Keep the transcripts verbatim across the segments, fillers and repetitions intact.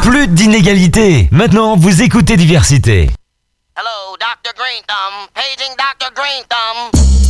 Plus d'inégalité. Maintenant, vous écoutez Diversité. Hello, doctor Green Thumb. Paging doctor Green Thumb.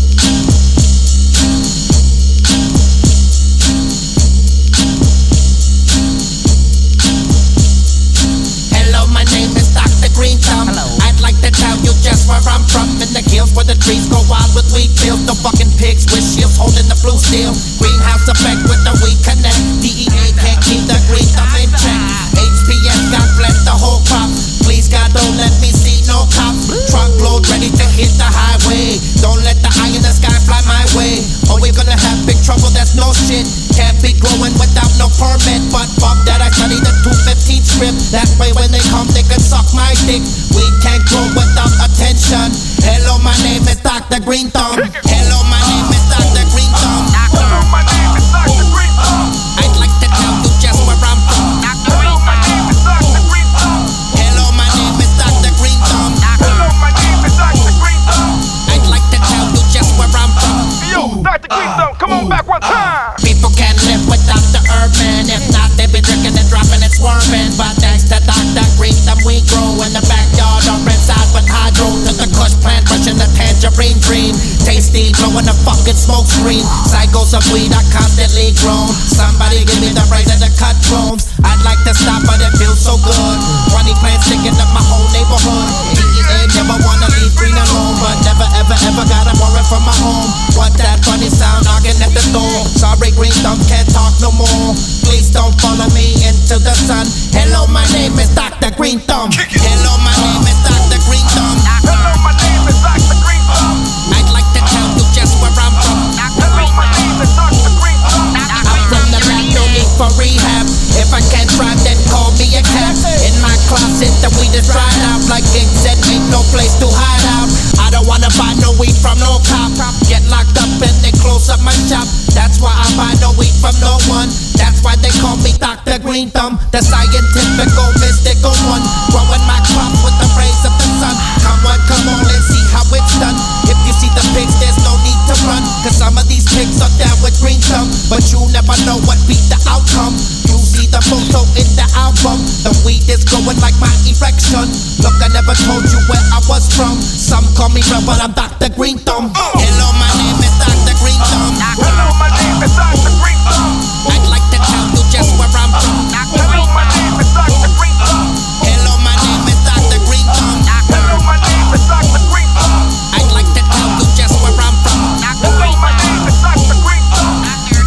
Hello, my name is doctor Green Thumb. Hello. I'd like to tell you just where I'm from. In the hills where the trees go wild with wheat fields. The fucking pigs with shields holding the blue steel. Greenhouse effect with the weed connect. D E A can't keep the Green Thumb in check. H P S got blessed the whole crop. Please God don't let me see no cops. Truckload ready to hit the highway. Don't let the eye in the sky fly my way. Or we're gonna have big trouble, that's no shit. Can't be growing without no permit. But fuck that, I study the two fifteen script. That way when they come they can suck my dick. We can't grow without attention. Hello, my name is doctor Green Thumb. Hello, my name is doctor Green Thumb. Hello, my name is doctor Green Thumb. I'd like to tell you just where I'm from. Hello, my name is doctor Green Thumb. Hello, my name is doctor Green Thumb. Hello, my name is doctor Green Thumb. I'd like to tell you just where I'm from. Yo, doctor Green Thumb, come on back one time. People can't live without the herb, man. If not, they be drinking and dropping and swerving. But thanks to doctor Green Thumb, we grow in the backyard or inside with hydro. To the kush plant, brushing the tangerine dream. Tasty, blowing the fucking smoke screen. Cycles of weed are constantly grown. Somebody give me the razor to cut drones. I'd like to stop, but it feels so good. twenty plants sticking up my whole neighborhood. D E A never wanna leave green alone, but never ever ever gotta worry from my home. What that funny sound knocking at the door? Sorry, Green Thumb can't talk no more. Please don't follow me into the sun. Hello, my name is doctor Green Thumb. Hello, my name is doctor Green Thumb. Hello, my name is doctor Green Thumb. I'd like to tell you just where I'm from. Hello, my name is doctor Green Thumb. I'm from the back, no need for rehab. If I can't drive, then call me a cab. In my closet, the weed is dried out. Like King said, ain't no place to hide out. I don't wanna buy no weed from no cop. Get locked up and they close up my shop. That's why I buy no weed from no one. That's why they call me doctor Green Thumb, the scientific, mystical one. Growing my crops with the rays of the sun. Come on, come on and see how it's done. If you see the pigs, there's no need to run. Cause some of these pigs are down with Green Thumb. But you never know what be the outcome. You see the photo in the album. The weed is growing like my erection. Look, I never told you where I was from. Some call me real, but I'm doctor Green Thumb. Hello, my name is doctor Green Thumb. Hello, my name is doctor Green Thumb. I'd like to tell you just where I'm from. Hello, my name is doctor Green Thumb. Hello, my name is doctor Green Thumb. Hello, my name is doctor Green Thumb. I'd like to tell you just where I'm from. Hello, my name is doctor Green Thumb.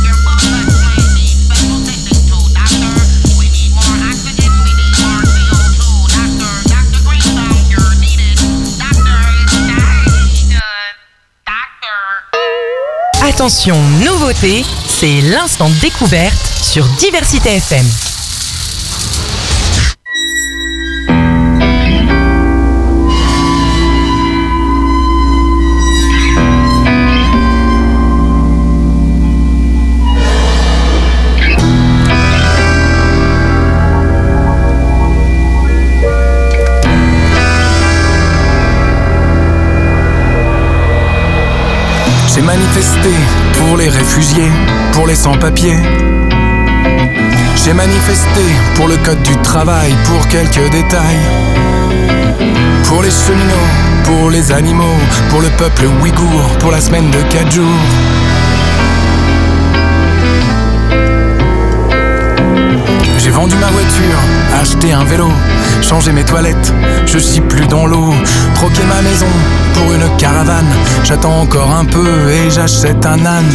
Attention, nouveauté, c'est l'instant découverte sur Diversité F M. J'ai manifesté pour les réfugiés, pour les sans-papiers. J'ai manifesté pour le code du travail, pour quelques détails. Pour les cheminots, pour les animaux, pour le peuple ouïghour, pour la semaine de quatre jours. J'ai vendu ma voiture, acheté un vélo, changé mes toilettes, je chie plus dans l'eau. Troqué ma maison pour une caravane, j'attends encore un peu et j'achète un âne.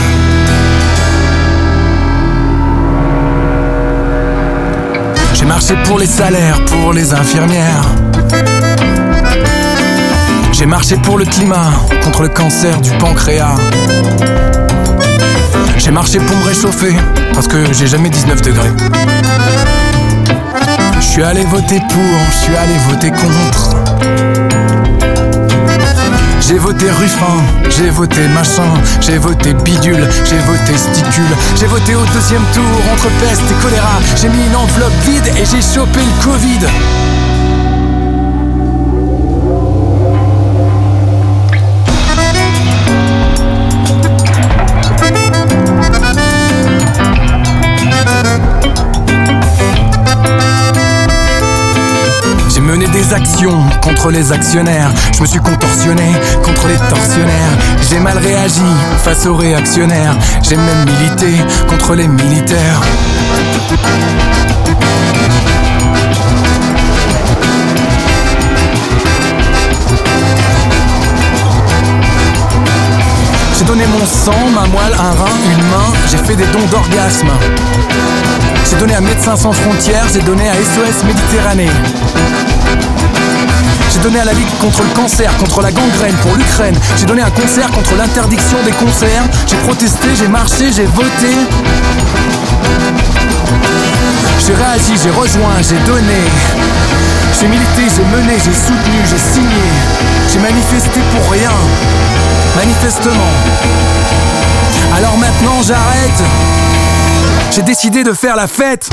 J'ai marché pour les salaires, pour les infirmières. J'ai marché pour le climat, contre le cancer du pancréas. J'ai marché pour me réchauffer, parce que j'ai jamais dix-neuf degrés. Je suis allé voter pour, je suis allé voter contre. J'ai voté Ruffin, j'ai voté machin, j'ai voté bidule, j'ai voté sticule. J'ai voté au deuxième tour entre peste et choléra. J'ai mis une enveloppe vide et j'ai chopé le Covid. mené des actions contre les actionnaires. Je me suis contorsionné contre les tortionnaires. J'ai mal réagi face aux réactionnaires. J'ai même milité contre les militaires. J'ai donné mon sang, ma moelle, un rein, une main. J'ai fait des dons d'orgasme. J'ai donné à Médecins Sans Frontières. J'ai donné à S O S Méditerranée. J'ai donné à la Ligue contre le cancer, contre la gangrène, pour l'Ukraine. J'ai donné un concert contre l'interdiction des concerts. J'ai protesté, j'ai marché, j'ai voté. J'ai réagi, j'ai rejoint, j'ai donné. J'ai milité, j'ai mené, j'ai soutenu, j'ai signé. J'ai manifesté pour rien, manifestement. Alors maintenant j'arrête. J'ai décidé de faire la fête.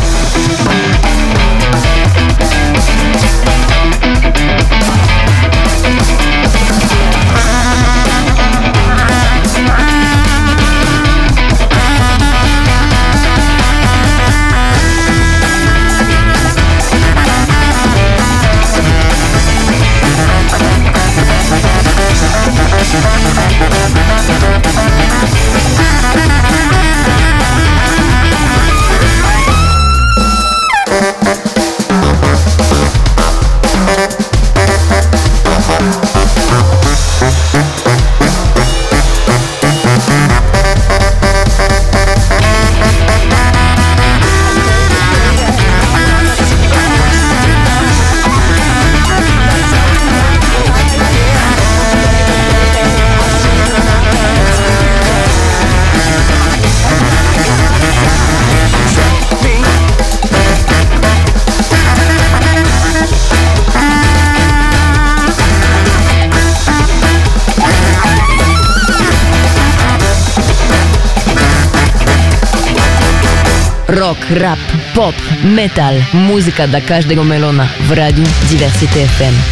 Rock, rap, pop, metal, muzyka dla każdego melona w Radiu Diversity F M.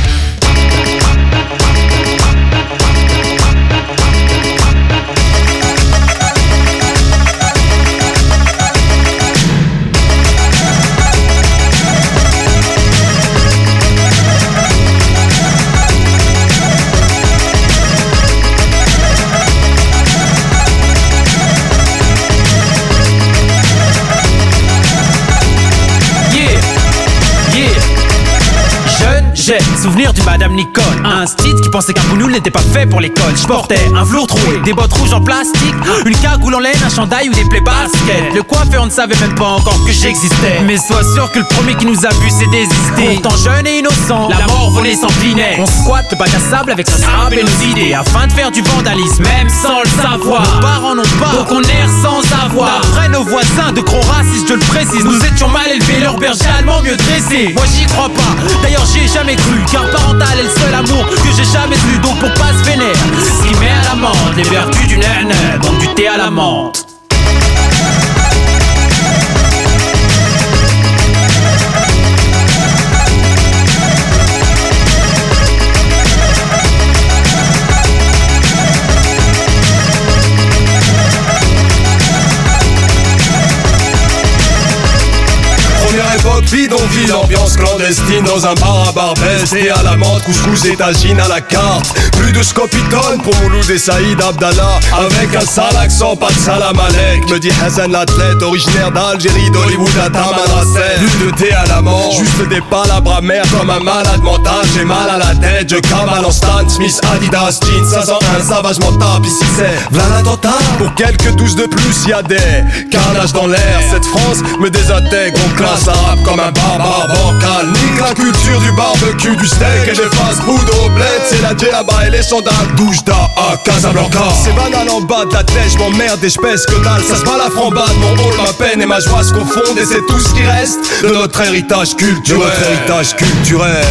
Souvenir du Madame Nicole, un style qui pensait qu'un boulot n'était pas fait pour l'école. Je portais un velours troué, des bottes rouges en plastique, une cagoule en laine, un chandail ou des plaies baskets. Le coiffeur ne savait même pas encore que j'existais. Mais sois sûr que le premier qui nous a vu c'est désisté. Pourtant jeune et innocent, la mort volait s'emplinait. On squatte le bac à sable avec notre sable et nos idées, afin de faire du vandalisme, même sans le savoir. Nos parents n'ont pas, donc on erre sans avoir. D'après nos voisins de gros racistes, je le précise, nous étions mal élevés, leur berger allemand mieux dressé. Moi j'y crois pas, d'ailleurs j'y ai jamais cru, car parental est le seul amour que j'ai jamais eu. Donc pour pas se vénère, ce qui met à l'amende les vertus du nène, donc du thé à la menthe. Époque bidonville, ambiance clandestine dans un bar à Barbès. Et à la menthe, couscous et tagine à la carte. Plus de scopitone pour Mouloud et Saïd Abdallah. Avec un sale accent, pas de salam alek. Me dit Hassan l'athlète, originaire d'Algérie, d'Hollywood à Tamanrasset. Plus de thé à la menthe, juste des palabres amères comme un malade mental. J'ai mal à la tête, je cavale en Stan Smith, Adidas, jeans, cinq cent un, sauvagement tape. Ici c'est v'là l'attentat. Pour quelques douze de plus, y'a des carnages dans l'air. Cette France me désintègre, on classe arabe comme un barbare bancal. Nique la culture du barbecue, du steak et des fast-food au bled. C'est la djellaba et les sandales Doujda à Casablanca. C'est banal en bas de la tête, j'm'emmerde et j'pèse que dalle. Ça se bat la frambade, mon rôle, ma peine et ma joie se confondent. Et c'est tout ce qui reste de notre héritage culturel. De notre héritage culturel.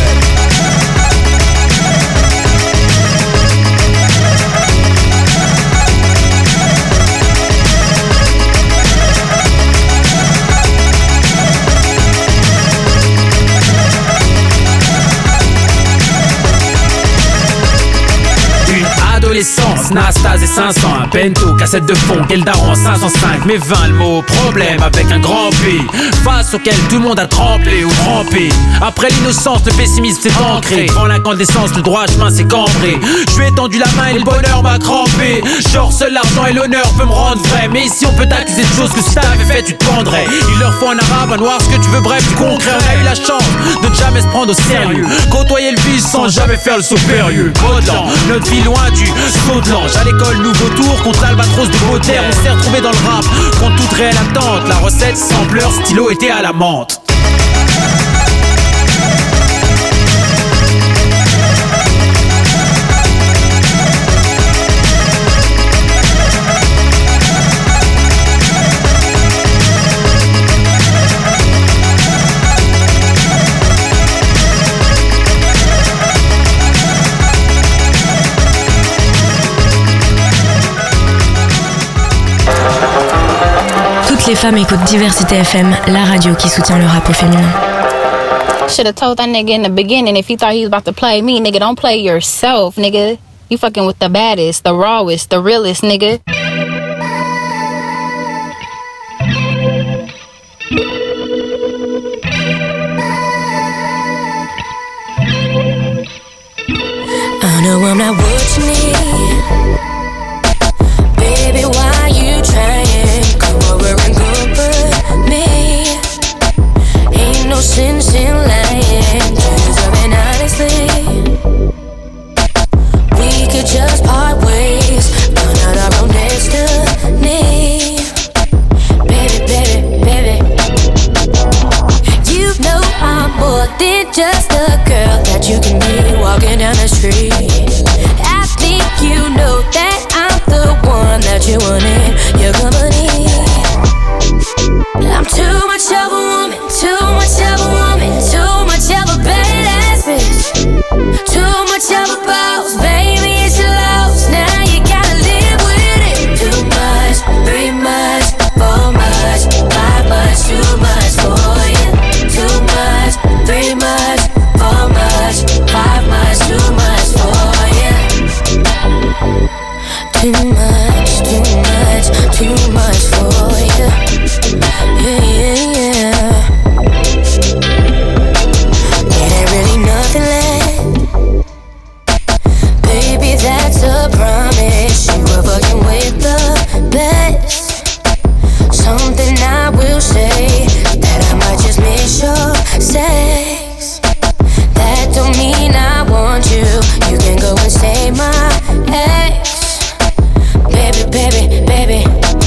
Mercedes, Nastase et cinq cents, un Bento, cassette de fond, quel daron cinq cent cinq. Mais vingt le mot, problème avec un grand P, face auquel tout le monde a tremblé ou trempé. Après l'innocence, le pessimisme s'est ancré. Devant l'incandescence, le droit chemin s'est cambré. Je lui ai tendu la main et le bonheur m'a crampé. Genre seul l'argent et l'honneur peut me rendre vrai. Mais ici on peut t'accuser de choses que si t'avais fait tu te pendrais. Il leur faut un arabe, un noir, ce que tu veux, bref du concret. On a eu la chance de ne jamais se prendre au sérieux, côtoyer le vice sans jamais faire le saut périlleux. Modelant, notre vie loin du saut de l'ange. À l'école, nouveau tour contre l'albatros de Baudelaire. On s'est retrouvé dans le rap, contre toute réelle attente. La recette, sampleur, stylo était à la menthe. Les femmes écoutent Diversité F M, la radio qui soutient le rap au féminin. Should've told that nigga in the beginning if you thought he was about to play me, nigga, don't play yourself, nigga. You fucking with the baddest, the rawest, the realest, nigga. I know I'm not what you need. Baby, why you trying? Come over and comfort me. Ain't no sense in lying, deserving honestly. We could just part ways, find out our own destiny. Baby, baby, baby, you know I'm more than just a girl that you can be walking down the street. I think you know that I'm the one that you want in your company. I'm too much of a woman, too much of a woman, too much of a badass bitch, too much of a boss, baby, it's your loss. Now you gotta live with it. Too much, three much, four much, five much, too much for you. Too much, three much, four much, five much, too much for you. Too much, too much, too much for you. Yeah, yeah, yeah. It ain't really nothing left. Baby, that's a promise. You were fucking with the best. Something I will say, that I might just miss your sex. That don't mean I want you. You can go and say my ex. Baby, baby, baby,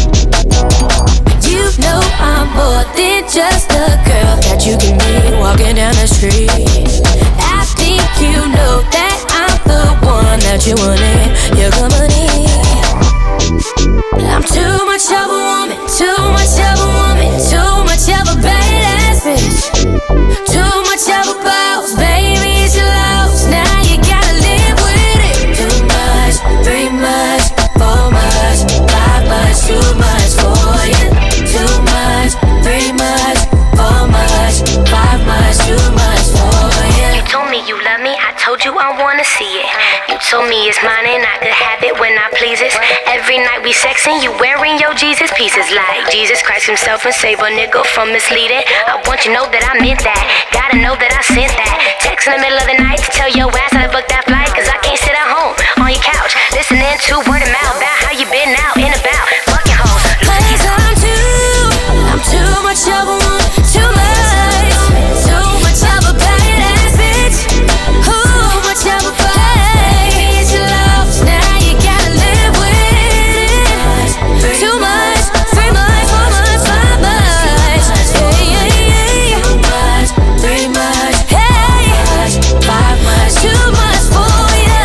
you know I'm more than just a girl that you can meet walking down the street. I think you know that I'm the one that you want in your company. I'm too much of a woman, too much of a woman, too much of a badass bitch, too much of a boss, baby, it's your loss. Now you gotta live with it. Too much, three much, four much, five much, too much for you. Too much, three much, four much, five much, too much for you. You told me you love me, I told you I wanna see it. You told me it's mine and I could have it when I please it. Every night we sexing, you wearing your Jesus pieces like Jesus Christ himself and save a nigga from misleading. I want you to know that I meant that, gotta know that I sent that. Text in the middle of the night to tell your ass I booked that flight, cause I can't sit at home on your couch listening to word of mouth about how you been out and about fucking hoes. Cause I'm too, I'm too much of a woman, too much, too much of a badass bitch, too much of a baby, it's your loss. Now you gotta live with it. Too much, three much, four much, five much, yeah, yeah, yeah. Too much, three much, hey, five much, too much for ya.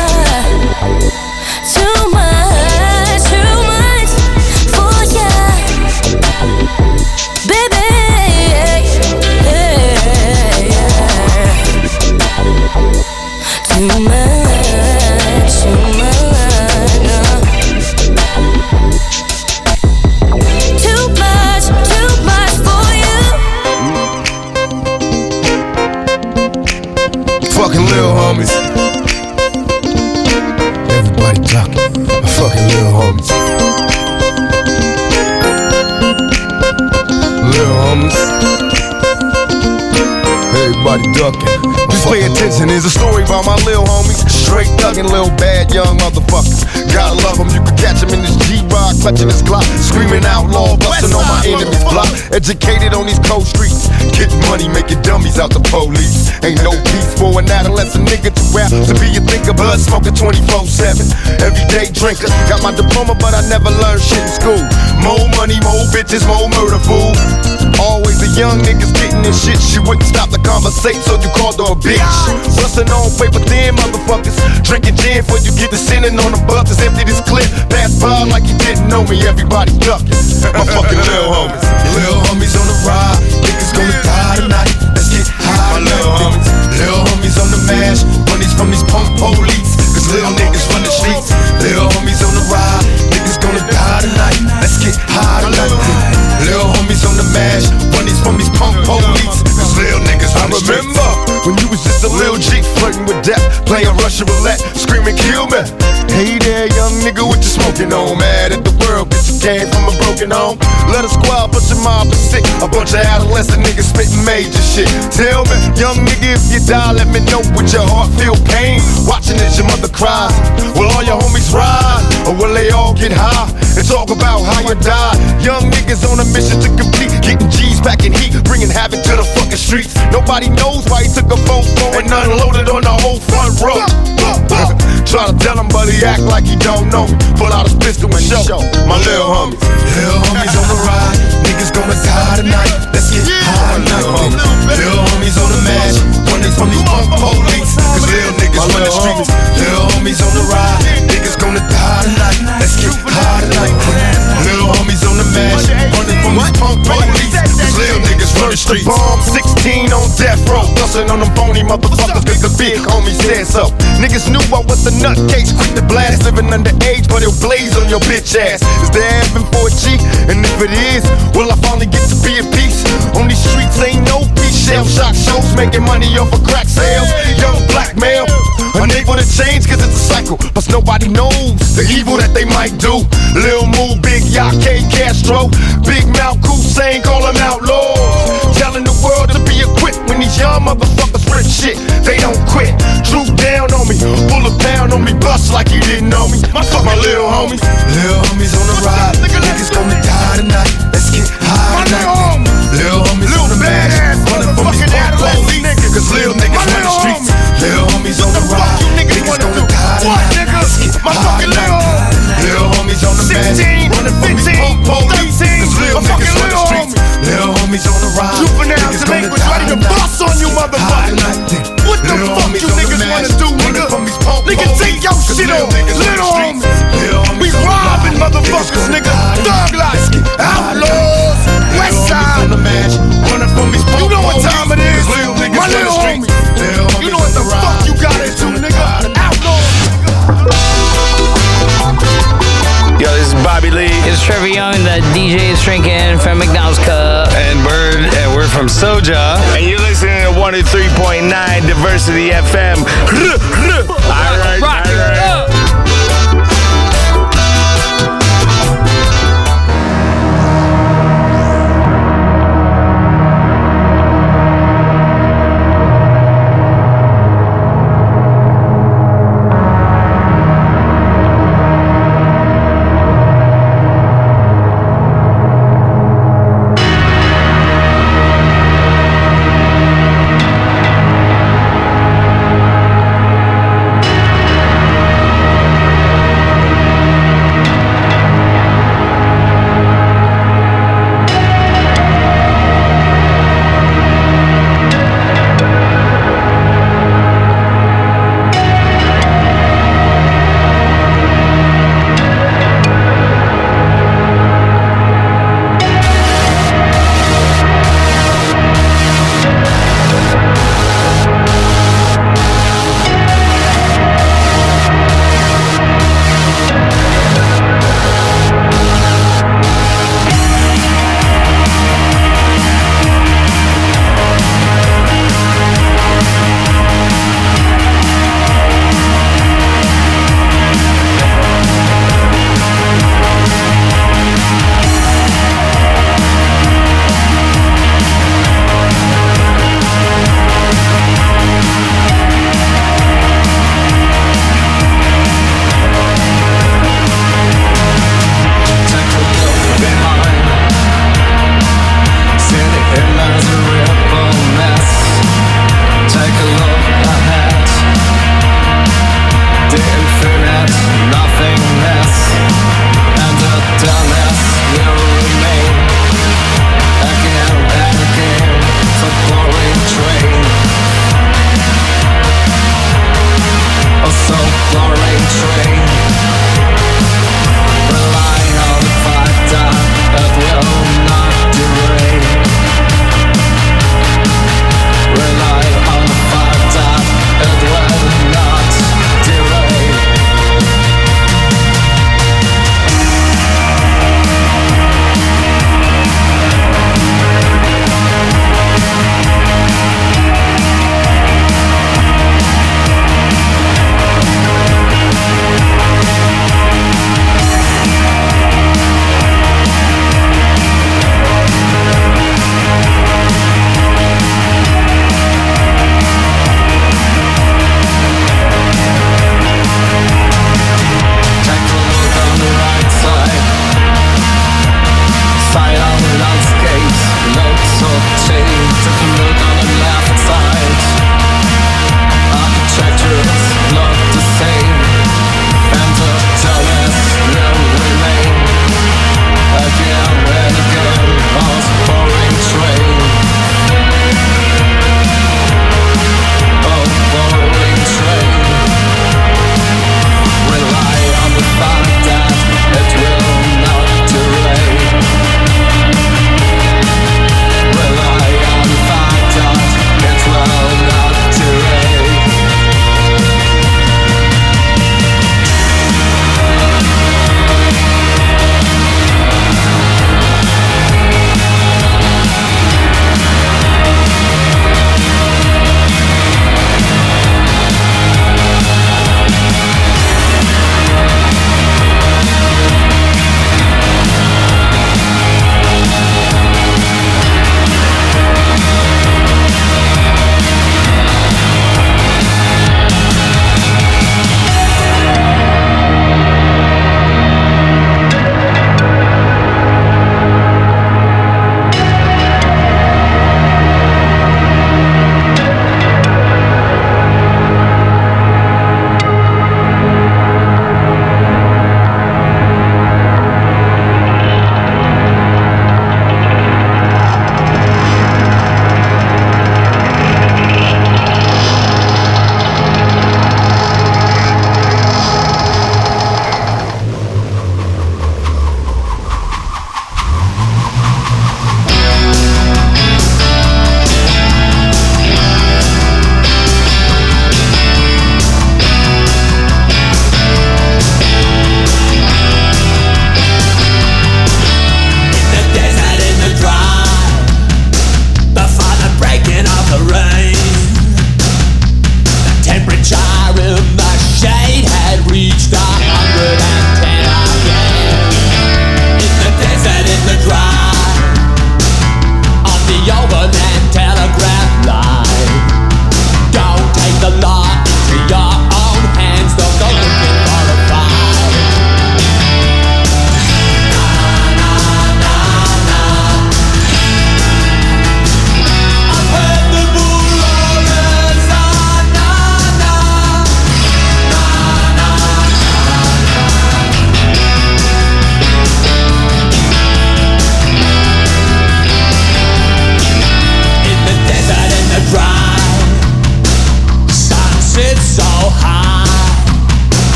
Too much, too much for ya, baby. Yeah, yeah. Too much, too much, too much, too much for you. Fucking little homies. Everybody talking. everybody ducking. Just pay attention, there's a story about my little homies. Straight thuggin', little bad young motherfuckers. Gotta love them, you can catch them in this G-Rock, clutching his Glock, screaming outlaw, busting on my enemy's block. Educated on these cold streets, getting money, making dummies out the police. Ain't no peace for an adolescent nigga to rap, to be a thinker, blood smoking twenty-four seven. Everyday drinker, got my diploma, but I never learned shit in school. More money, more bitches, more murder, fool. Always the young niggas getting this shit. She wouldn't stop the conversation, so you called her a bitch. Bustin' on paper thin motherfuckers, drinking gin before you get to sinning on the buses. Empty this clip, pass by like you didn't know me. Everybody ducking. My fucking little homies. Little homies on the ride, niggas gonna die tonight. Let's get high. My little homies. Little homies on the mash, money's from these punk police. Cause little niggas run the streets. Little homies on the ride, niggas gonna die tonight. Let's get high tonight. Little homies on the mash, money's from these punk police. Cause little niggas run the streets. I remember when you was just a little G flirting with death, playing Russian roulette, screaming kill me. Hey there, young nigga, what you smoking on? Mad at the world, bitch, you came from a broken home. Let a squad, bunch of mob is sick, a bunch of adolescent niggas spitting major shit. Tell me, young nigga, if you die, let me know with your heart feel pain. Watching as your mother cries. Will all your homies ride, or will they all get high and talk about how you died? Young niggas on a mission to complete, getting G's back in heat, bringing havoc to the fucking streets. Nobody knows why he took a phone and unloaded on the whole front row. Try to tell him, but he act like he don't know me. Pull out his pistol and show my little homies. Little homies on the ride, niggas gonna die tonight. Let's get high tonight. Little homies on the mash, running from these punk police. Cause little niggas run the streets. Little homies on the ride, niggas gonna die tonight. Let's get high tonight. Little homies on the mash, running from these punk police. Cause little niggas run the streets. Bomb sixteen on death row, bustin' on them phony motherfuckers cause the big homie said so. Niggas knew I was a nutcase, quick to blast, living underage, but it'll blaze on your bitch ass. Is there heaven for a G? And if it is, will I finally get to be at peace? On these streets ain't no peace. Shell shock shows, making money off of crack sales. Young blackmail, unable to change cause it's a cycle. Plus nobody knows the evil that they might do. Lil Moo, Big Yake, Castro, Big Mouth, Hussein, call them outlaws. Telling the world to be equipped when these young motherfuckers rip shit. They don't quit. Droop down on me, pull a pound on me, bust like you didn't know me. My fuck my little homies. Little homies on the ride, niggas gonna die tonight. Let's get high tonight. Little homies on the mash, running from these punk police. Cause little niggas run the streets. Little homies on the ride, niggas gonna die tonight. Let's get high tonight. Little homies on the mash, running from these punk police. Cause little niggas run the streets. Little homies on the ride, niggas gonna die ready to bust on you motherfuckers. What the fuck you niggas wanna do, nigga? Nigga, take your shit off. Little homies, we robbing motherfuckers, nigga. Thug life, outlaws, west side. You know what time it is, my little homie. You know what the fuck you got into, nigga. Outlaws. Yo, this is Bobby Lee. It's Trevor Young, the D J is drinking from McDonald's Cup. And Bird, and we're from Soja. And you're listening to one oh three point nine Diversity F M. All right, all right.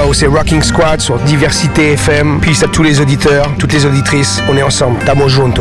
Ciao, c'est Rocking Squad sur Diversité F M. Peace à tous les auditeurs, toutes les auditrices. On est ensemble. Tamo junto.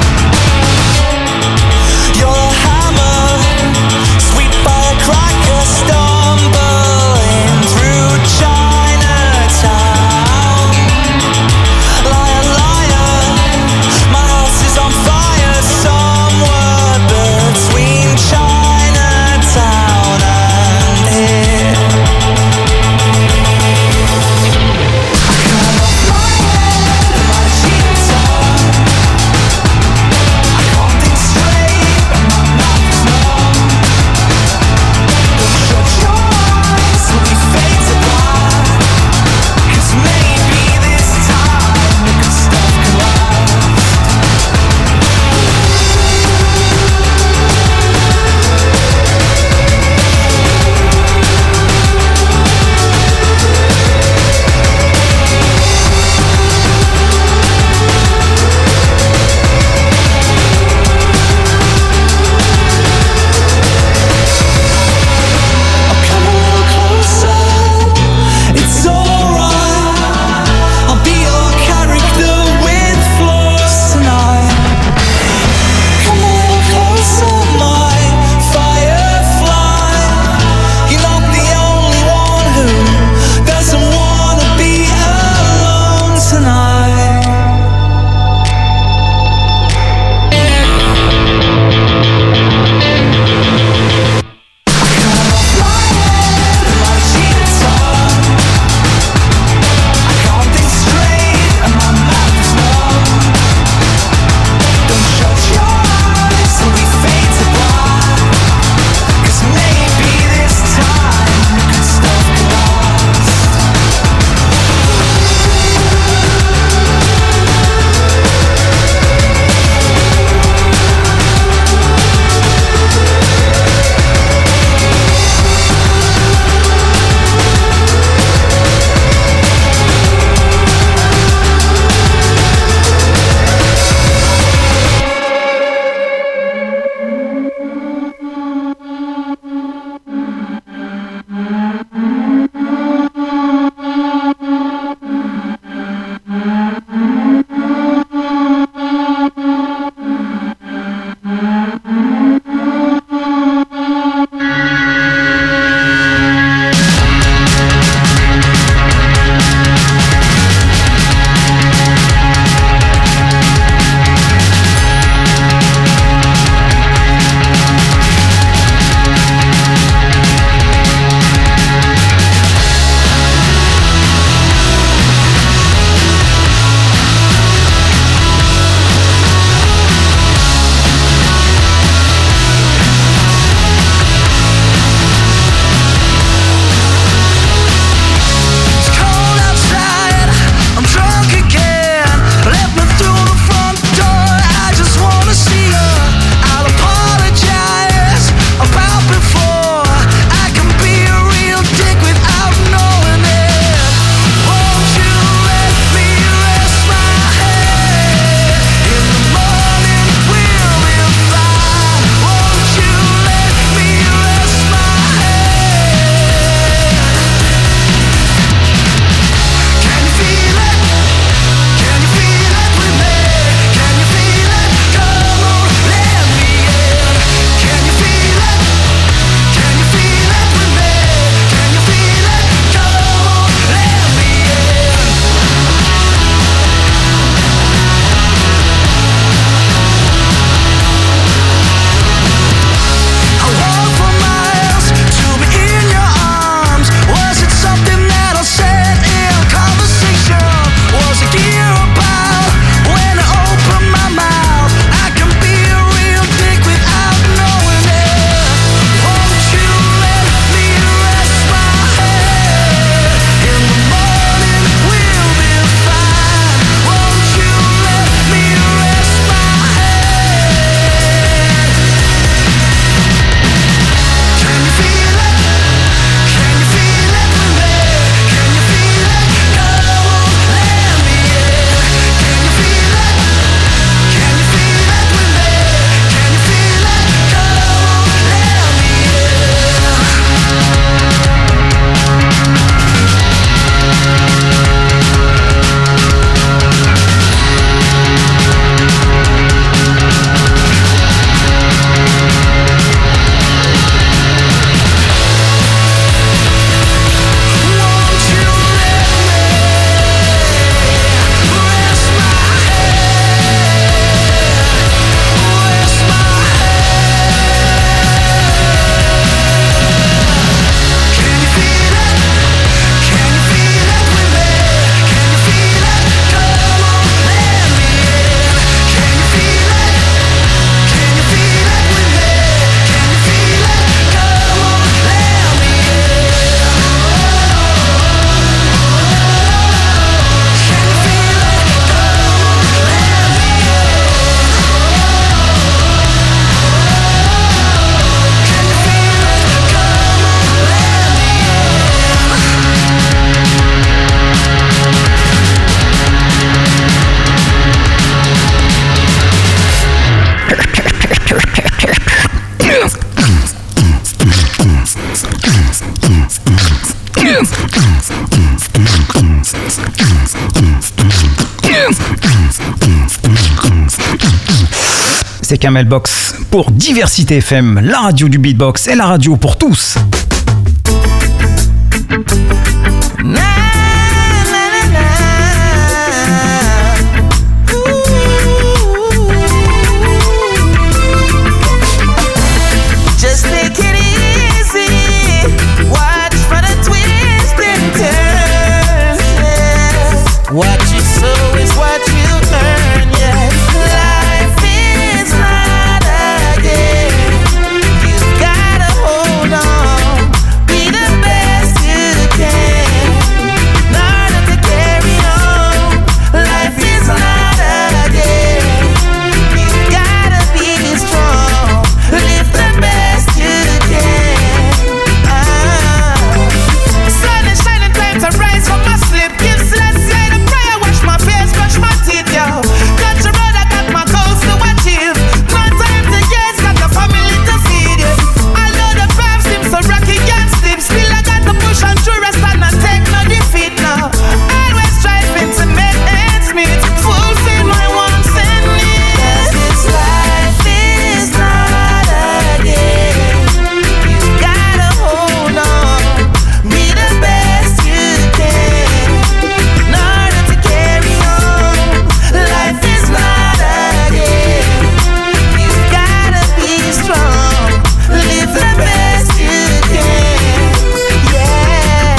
You're a hammer, sweet firecracker. c'est Kamel Box pour Diversité F M, la radio du beatbox et la radio pour tous. Just take it easy, watch for the twists and turns, yeah. What you sow is what you earn, yeah. Life is not a game, you gotta hold on, be the best you can, in order to carry on. Life is not a game, you gotta be strong, live the best you can. Ah. Sun is shining, time to rise from my sleep. Give Celeste the prayer, wash my face, brush my teeth, yo. Touch the road, I got my goals to achieve. No time to yes, got the family to feed, yeah. I know the path seems so rocky and steep. Still I got to push on through, rest and not take no defeat now. Always striving to make ends meet, fulfill my wants and needs. This life is not a game, you gotta hold on, be the best you can, in order to carry on. Life is not a game, you gotta be strong, live the best you can, yeah.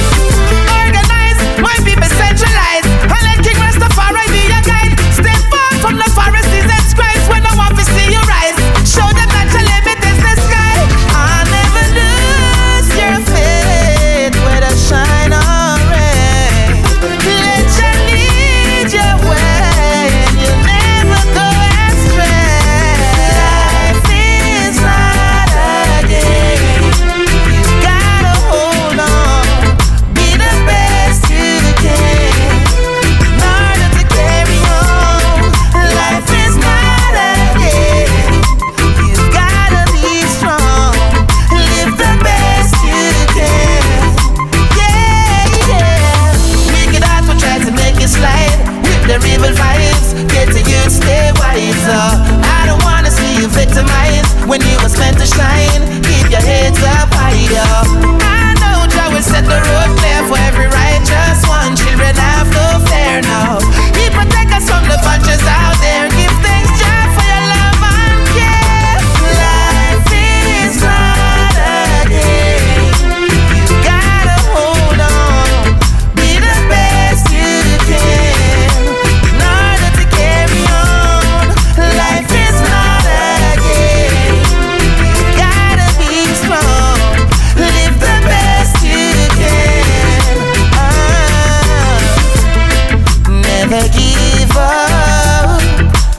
Organize, my people centralize, and let King Rastafari be your guide. Stay far from the Pharisees and scribes when I want to see you rise. Show them that your limit is the sky. I'll never lose your faith, whether shine or rain. Let you lead your way, and you'll never go astray. Life is not a game, you gotta hold on, be the best you can, in order to carry on. Life is not a game, you gotta be strong, live the best you can, yeah, yeah. Wicked heart will try to make you slide with their evil vibes, get to you, stay wiser. I don't wanna see you victimized when you was meant to shine. Keep your heads up higher. I know Jah will set the road clear for every righteous one. Children have no fear now. He protect us from the vultures out there. Give thanks, Jah, for your love and care. Life is not a game, you gotta hold on, be the best you can, in order to carry on. Life is not a game, you gotta be strong, live the best you can. Ah. Never give up,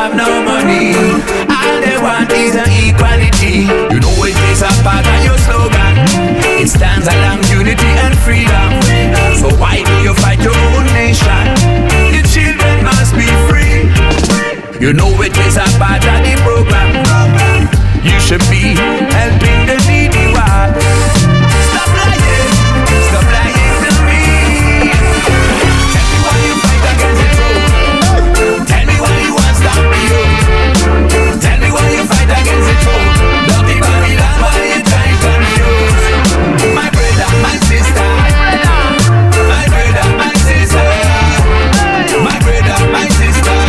have no money. All they want is an equality. You know it is a part of your slogan. It stands along unity and freedom. So why do you fight your own nation? The children must be free. You know it is a part of the program. You should be helping the needy one. Stop lying, stop lying to me. Tell me why you fight against the truth. Tell me why you want to stop me up. Tell me why you fight against the truth. Bloody Babylon, why you try to confuse my brother, my sister, my brother, my sister, my brother, my sister.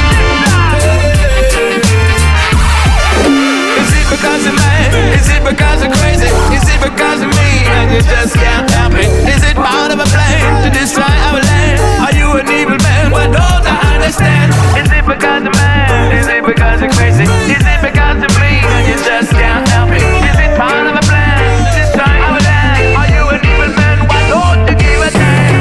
Is it because of me? Is it because of crazy? Is it because of me? And you just can't help it. Is it part of a plan to destroy our land? Are you an evil man? Why don't I understand? Is it because of man? Is it because of crazy? Is it because of me? And you just can't help it. Is it part of a plan to destroy our land? Are you an evil man? Why don't you give a damn?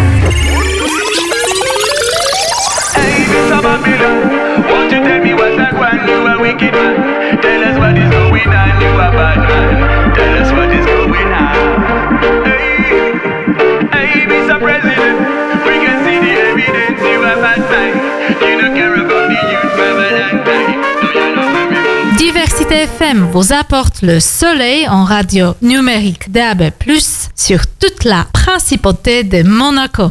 Hey, Mister Babylon, won't you tell me what's that one? You a wicked man. Tell us what is going on, you a bad man. Tell us what is going on. Hey, hey, Mister President, we can see the evidence you have had time. You don't care about the youth from a long time. Do you know where we go? Diversité F M vous apporte le soleil en radio numérique D A B plus, sur toute la principauté de Monaco.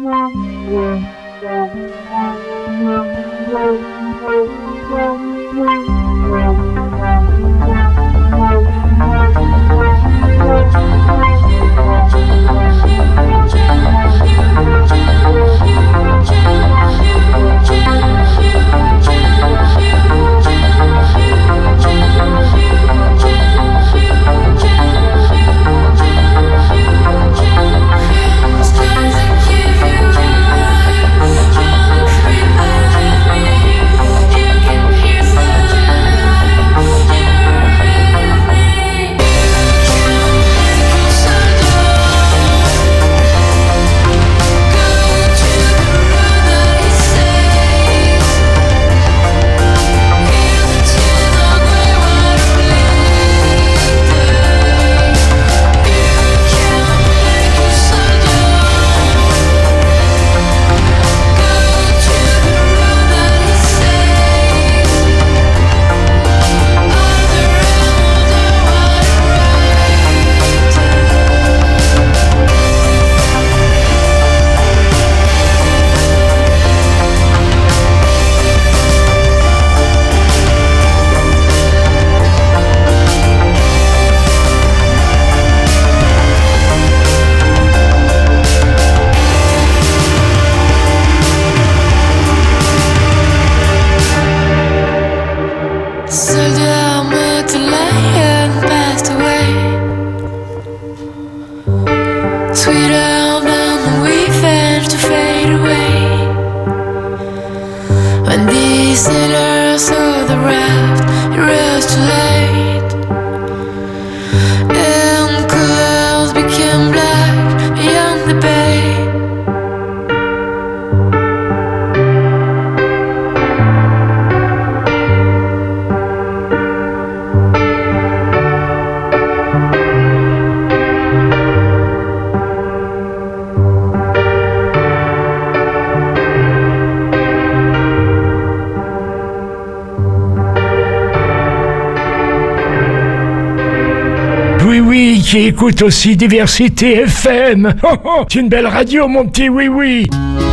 Qui écoute aussi Diversité F M. Oh, oh, c'est une belle radio, mon petit oui-oui.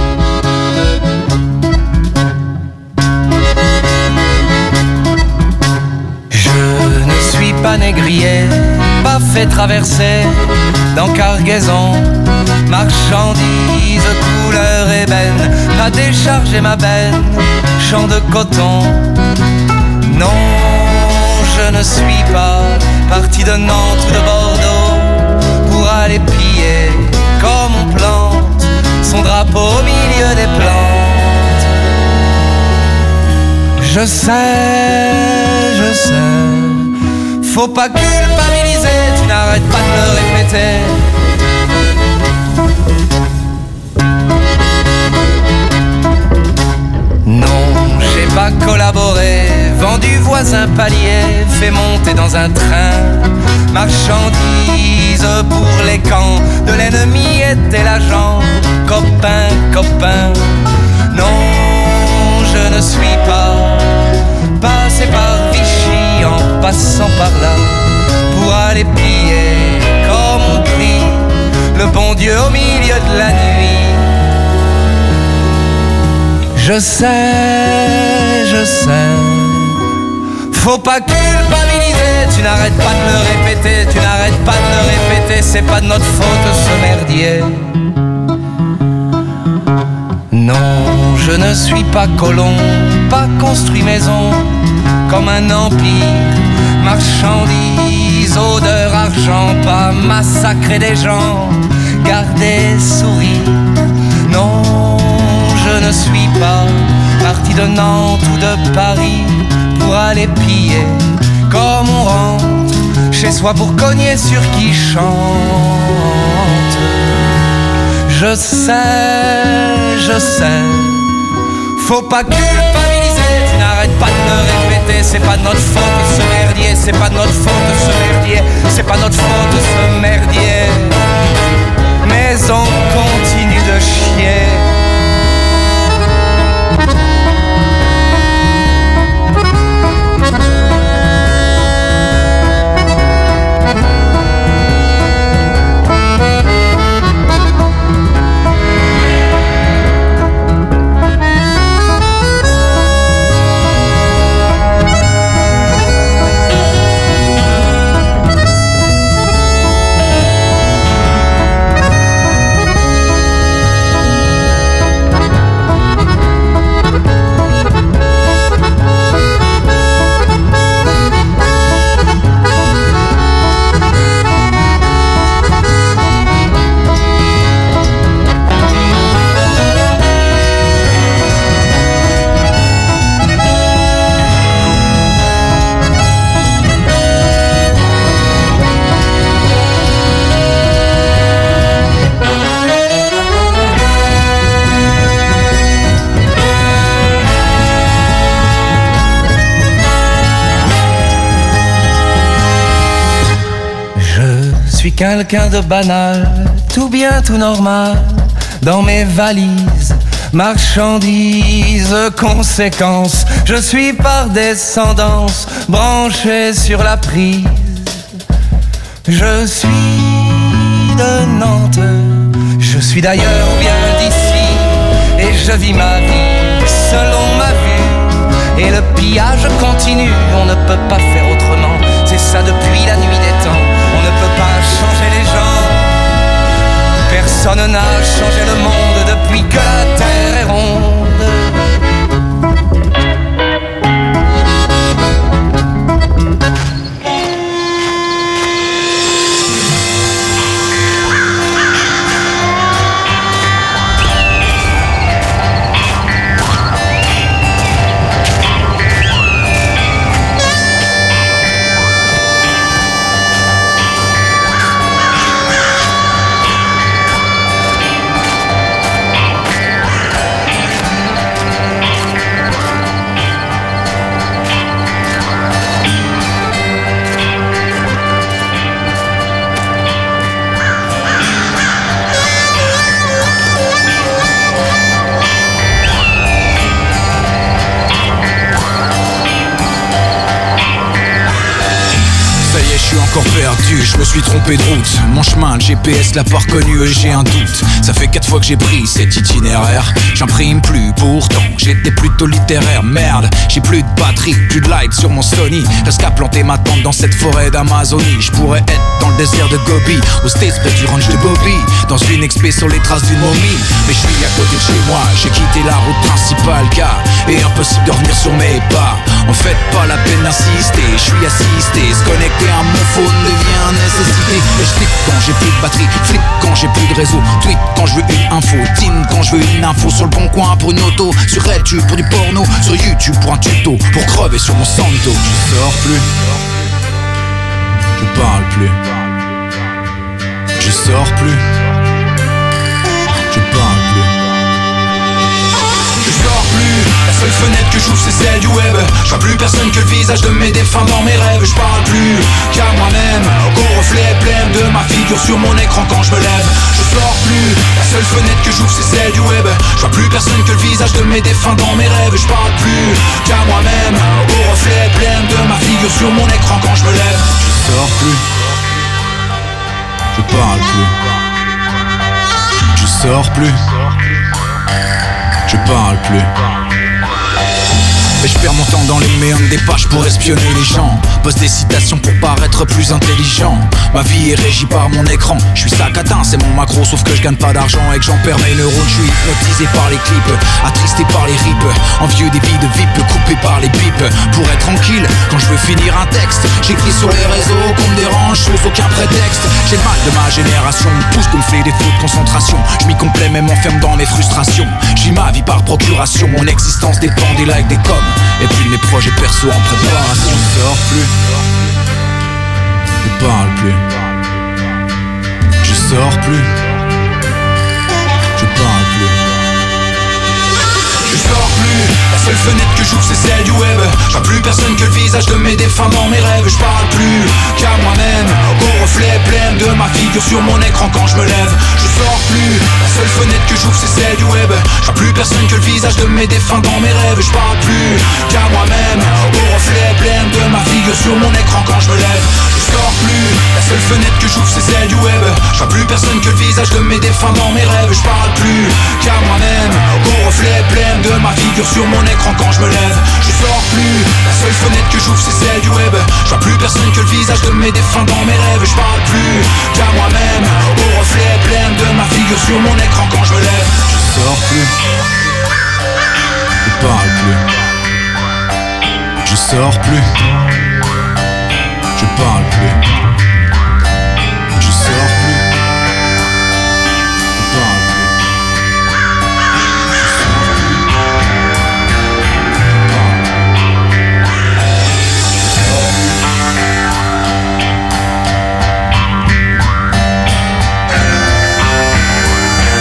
Je ne suis pas négrier, pas fait traverser dans cargaison, marchandise couleur ébène, ma décharge et ma benne, champ de coton. Non, je ne suis pas parti de Nantes ou de Bordeaux pour aller piller comme on plante son drapeau au milieu des plantes. Je sais, je sais, faut pas culpabiliser, tu n'arrêtes pas de le répéter. Non, j'ai pas collaboré, vendu voisin palier, fait monter dans un train marchandises pour les camps de l'ennemi était l'agent, copain, copain. Non, je ne suis pas passé par Vichy en passant par là pour aller piller comme on prie le bon Dieu au milieu de la nuit. Je sais, je sais, faut pas culpabiliser, tu n'arrêtes pas de le répéter, tu n'arrêtes pas de le répéter, c'est pas de notre faute ce merdier. Non, je ne suis pas colon, pas construit maison, comme un empire, marchandise, odeur, argent, pas massacrer des gens, garder souris. Non, je ne suis pas parti de Nantes ou de Paris pour aller piller comme on rentre chez soi pour cogner sur qui chante. Je sais, je sais, faut pas culpabiliser, tu n'arrêtes pas de le répéter, c'est pas de notre faute ce merdier, c'est pas de notre faute ce merdier, c'est pas notre faute ce merdier, mais on continue de chier. quelqu'un de banal, tout bien, tout normal, dans mes valises, marchandises, conséquences. Je suis par descendance branché sur la prise. Je suis de Nantes, je suis d'ailleurs ou bien d'ici, et je vis ma vie selon ma vue. Et le pillage continue, on ne peut pas faire autrement. C'est ça depuis la nuit des temps. On ne peut pas changer les gens. Personne n'a changé le monde depuis que la terre est ronde. Encore perdu, je me suis trompé de route. Mon chemin, le G P S l'a pas reconnu et j'ai un doute. Ça fait quatre fois que j'ai pris cet itinéraire. J'imprime plus, pourtant j'étais plutôt littéraire. Merde, j'ai plus de batterie, plus de light sur mon Sony. Reste qu'à planter ma tente dans cette forêt d'Amazonie. Je pourrais être dans le désert de Gobi, au States près du ranch de Bobby, dans une expé sur les traces d'une momie. Mais je suis à côté de chez moi, j'ai quitté la route principale car et impossible de revenir sur mes pas. En fait pas la peine d'insister, je suis assisté. Se connecter à mon phone devient nécessité. Et je flippe quand j'ai plus de batterie, flip quand j'ai plus de réseau, tweet quand je veux une info, team quand je veux une info. Sur le bon coin pour une auto, sur RedTube pour du porno, sur YouTube pour un tuto, pour crever sur mon Santo. Je sors plus, je parle plus, je sors plus, je parle plus. Je sors plus, la seule fenêtre que j'ouvre c'est celle du web. Je vois plus personne que le visage de mes défunts dans mes rêves. Je parle plus qu'à moi-même, qu'au reflet plein de ma figure sur mon écran quand je me lève. Je sors plus, la seule fenêtre que j'ouvre c'est celle du web. Je vois plus personne que le visage de mes défunts dans mes rêves. Je parle plus qu'à moi-même, au reflet plein de ma figure sur mon écran quand je me lève. Je sors plus, je parle plus, je sors plus, je parle plus. Mais je perds mon temps dans les méandres des pages pour espionner les gens. Poste des citations pour paraître plus intelligent. Ma vie est régie par mon écran. Je suis sacatin, c'est mon macro, sauf que je gagne pas d'argent et que j'en perds mes neurones. Je suis hypnotisé par les clips, attristé par les rips, envieux des vies de V I P, coupé par les pipes. Pour être tranquille, quand je veux finir un texte, j'écris sur les réseaux qu'on me dérange, sous aucun prétexte. J'ai le mal de ma génération, pousse comme fait des fautes de concentration. Je m'y complais même enferme dans mes frustrations. Je vis ma vie par procuration, mon existence dépend des likes, des coms et puis de mes projets perso en préparation. Je sors plus, je parle plus, je sors plus, je parle plus. Je sors plus, la seule fenêtre que j'ouvre c'est celle du web. Je vois plus personne que le visage de mes défunts dans mes rêves. Je parle plus qu'à moi-même, au reflet plein de ma figure sur mon écran quand je me lève. Je sors plus, la seule fenêtre que j'ouvre c'est celle du web. Je vois plus personne que le visage de mes défunts dans mes rêves. Je parle plus qu'à moi-même, au reflet plein de ma figure sur mon écran quand je me lève. Je sors plus, la seule fenêtre que j'ouvre c'est celle du web. Je vois plus personne que le visage de mes défunts dans mes rêves. Je parle plus qu'à moi-même, au reflet plein de ma figure sur mon écran quand je me lève. Je sors plus, la seule fenêtre que j'ouvre c'est celle du web. Je vois plus personne que le visage de mes défunts dans mes rêves. Je parle plus qu'à moi-même, au reflet plein de ma figure sur mon écran quand je me lève. Je sors plus, je parle plus, je sors plus, je parle plus.